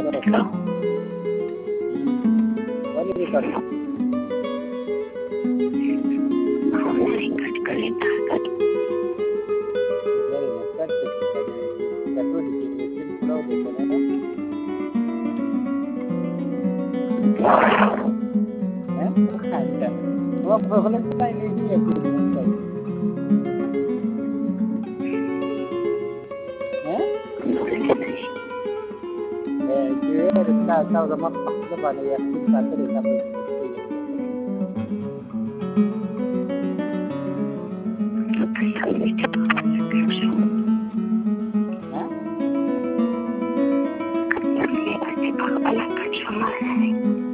What did you cut? Sao ra mắt các bạn này chúng ta có thể làm được cái gì?